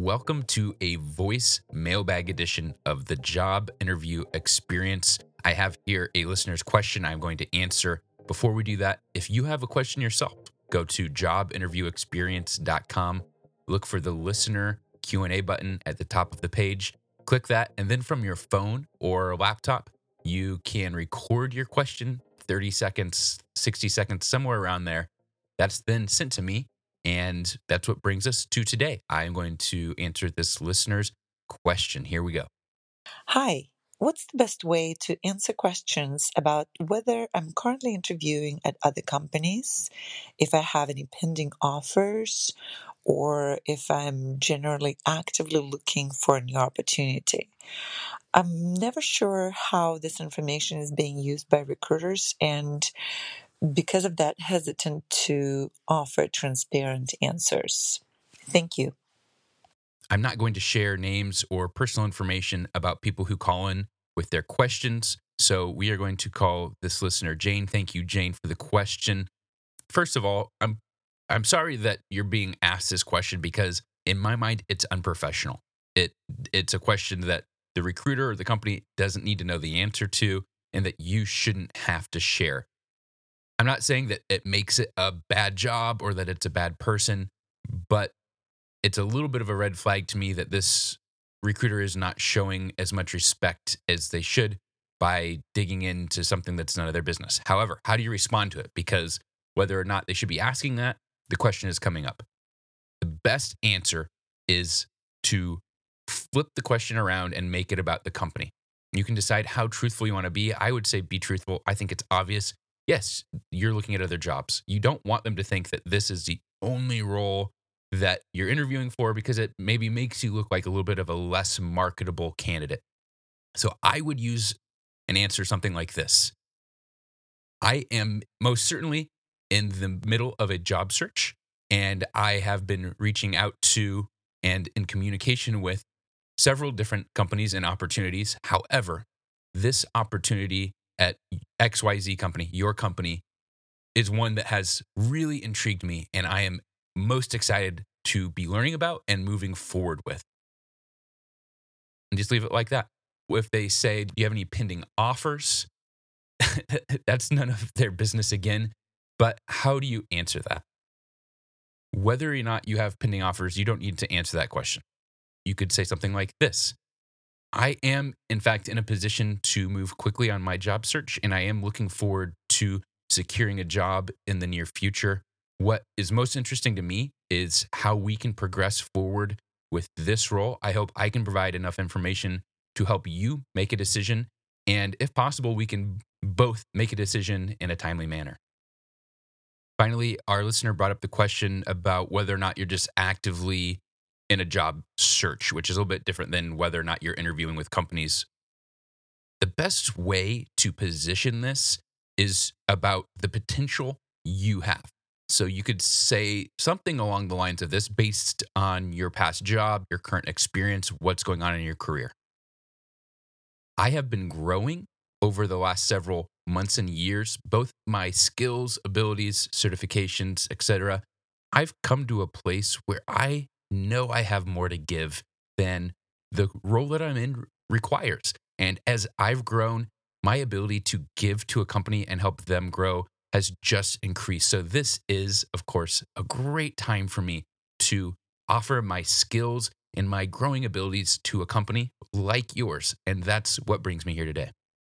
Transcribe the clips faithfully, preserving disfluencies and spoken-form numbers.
Welcome to a voice mailbag edition of the Job Interview Experience. I have here a listener's question I'm going to answer. Before we do that, if you have a question yourself, go to job interview experience dot com, look for the listener Q and A button at the top of the page, click that, and then from your phone or laptop, you can record your question, thirty seconds, sixty seconds, somewhere around there. That's then sent to me. And that's what brings us to today. I'm going to answer this listener's question. Here we go. Hi, what's the best way to answer questions about whether I'm currently interviewing at other companies, if I have any pending offers, or if I'm generally actively looking for a new opportunity? I'm never sure how this information is being used by recruiters, and because of that, hesitant to offer transparent answers. Thank you. I'm not going to share names or personal information about people who call in with their questions. So we are going to call this listener Jane. Thank you, Jane, for the question. First of all, I'm I'm sorry that you're being asked this question because in my mind it's unprofessional. It it's a question that the recruiter or the company doesn't need to know the answer to and that you shouldn't have to share. I'm not saying that it makes it a bad job or that it's a bad person, but it's a little bit of a red flag to me that this recruiter is not showing as much respect as they should by digging into something that's none of their business. However, how do you respond to it? Because whether or not they should be asking that, the question is coming up. The best answer is to flip the question around and make it about the company. You can decide how truthful you want to be. I would say be truthful. I think it's obvious. Yes, you're looking at other jobs. You don't want them to think that this is the only role that you're interviewing for because it maybe makes you look like a little bit of a less marketable candidate. So I would use an answer something like this. I am most certainly in the middle of a job search, and I have been reaching out to and in communication with several different companies and opportunities. However, this opportunity at X Y Z company, your company, is one that has really intrigued me, and I am most excited to be learning about and moving forward with. And just leave it like that. If they say, do you have any pending offers? That's none of their business again. But how do you answer that? Whether or not you have pending offers, you don't need to answer that question. You could say something like this. I am, in fact, in a position to move quickly on my job search, and I am looking forward to securing a job in the near future. What is most interesting to me is how we can progress forward with this role. I hope I can provide enough information to help you make a decision. And if possible, we can both make a decision in a timely manner. Finally, our listener brought up the question about whether or not you're just actively in a job search, which is a little bit different than whether or not you're interviewing with companies. The best way to position this is about the potential you have. So you could say something along the lines of this based on your past job, your current experience, what's going on in your career. I have been growing over the last several months and years, both my skills, abilities, certifications, et cetera. I've come to a place where I know I have more to give than the role that I'm in requires. And as I've grown, my ability to give to a company and help them grow has just increased. So this is, of course, a great time for me to offer my skills and my growing abilities to a company like yours. And that's what brings me here today.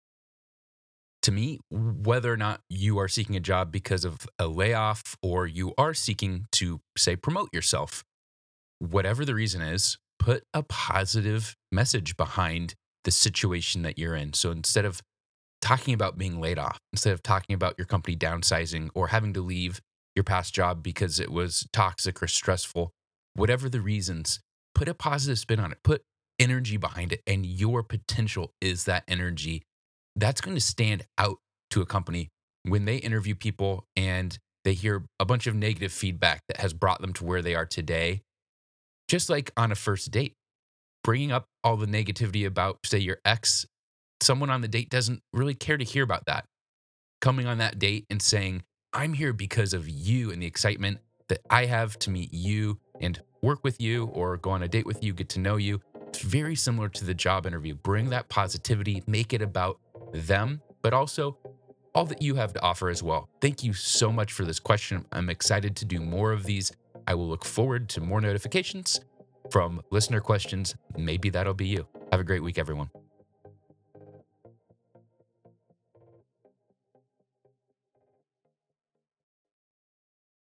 To me, whether or not you are seeking a job because of a layoff or you are seeking to, say, promote yourself, whatever the reason is, put a positive message behind the situation that you're in. So instead of talking about being laid off, instead of talking about your company downsizing or having to leave your past job because it was toxic or stressful, whatever the reasons, put a positive spin on it, put energy behind it, and your potential is that energy. That's going to stand out to a company when they interview people and they hear a bunch of negative feedback that has brought them to where they are today. Just like on a first date, bringing up all the negativity about, say, your ex, someone on the date doesn't really care to hear about that. Coming on that date and saying, I'm here because of you and the excitement that I have to meet you and work with you or go on a date with you, get to know you. It's very similar to the job interview. Bring that positivity, make it about them, but also all that you have to offer as well. Thank you so much for this question. I'm excited to do more of these. I will look forward to more notifications from listener questions. Maybe that'll be you. Have a great week, everyone.